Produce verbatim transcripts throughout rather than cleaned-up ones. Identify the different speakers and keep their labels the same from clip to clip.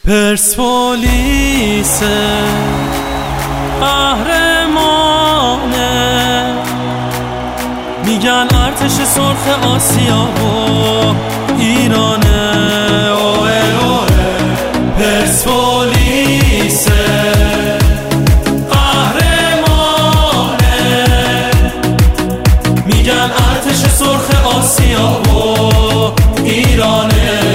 Speaker 1: پرسپولیس قهرمانه، میگن ارتش سرخ آسیا و ایرانه. اوه اوه پرسپولیس قهرمانه، میگن ارتش سرخ آسیا و ایرانه.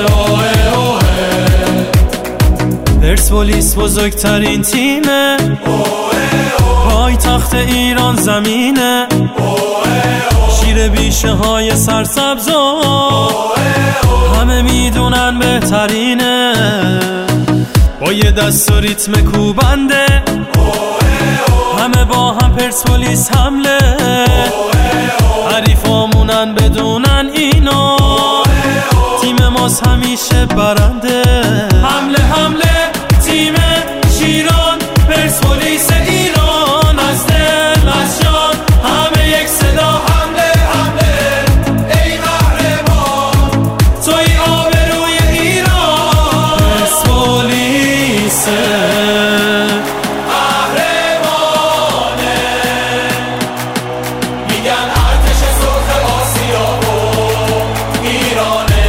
Speaker 1: پرسپولیس بزرگترین تیمه، پایتخت ایران زمینه، شیر بیشه های سرسبزا همه میدونن بهترینه. با یه دست و ریتم کوبنده همه با هم پرسپولیس حمله، حریفامونن بدونن اینا تیم ماست همیشه برنده. حمله حمله تیم شیران، پرسپولیس ایران، از دل از جان همه یک صدا. حمله حمله ای قهرمان، توی آبروی ایران. پرسپولیس قهرمانه، میگن ارتش سرخ آسیا و ایرانه.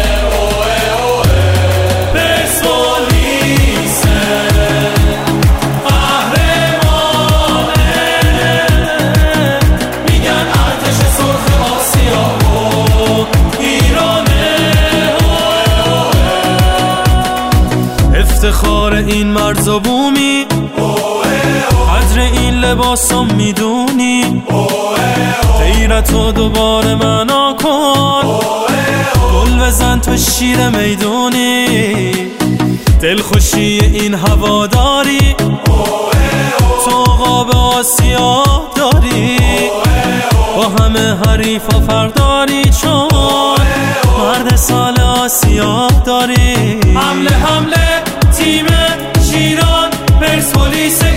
Speaker 1: افتخار این مرز و بومی، قدر این لباسم میدونی، غیرت رو دوباره معنا کن، گل بزن تو شیر میدونی. دلخوشی این هواداری تو قاب آسیا داری، با همه حریفا فرداری چون مرد سال آسیا داری. حمله حمله تیم شیران، پرسپولیس